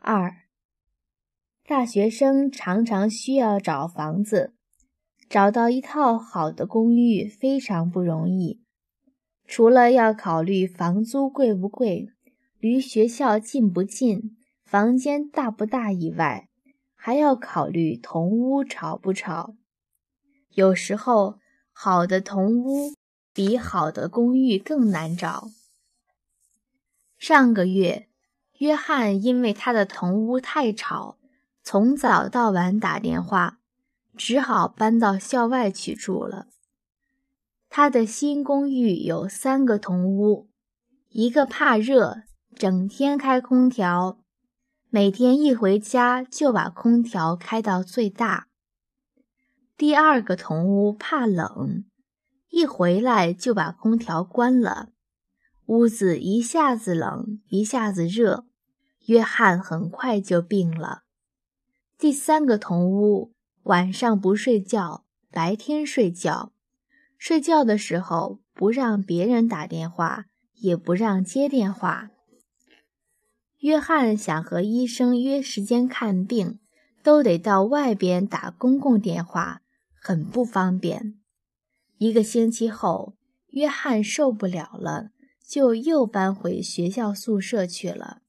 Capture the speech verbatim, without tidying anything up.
二、大学生常常需要找房子，找到一套好的公寓非常不容易。除了要考虑房租贵不贵，离学校近不近，房间大不大以外，还要考虑同屋吵不吵。有时候，好的同屋比好的公寓更难找。上个月，约翰因为他的同屋太吵，从早到晚打电话，只好搬到校外去住了。他的新公寓有三个同屋，一个怕热，整天开空调，每天一回家就把空调开到最大。第二个同屋怕冷，一回来就把空调关了，屋子一下子冷，一下子热，约翰很快就病了。第三个同屋晚上不睡觉，白天睡觉，睡觉的时候不让别人打电话，也不让接电话。约翰想和医生约时间看病，都得到外边打公共电话，很不方便。一个星期后，约翰受不了了，就又搬回学校宿舍去了。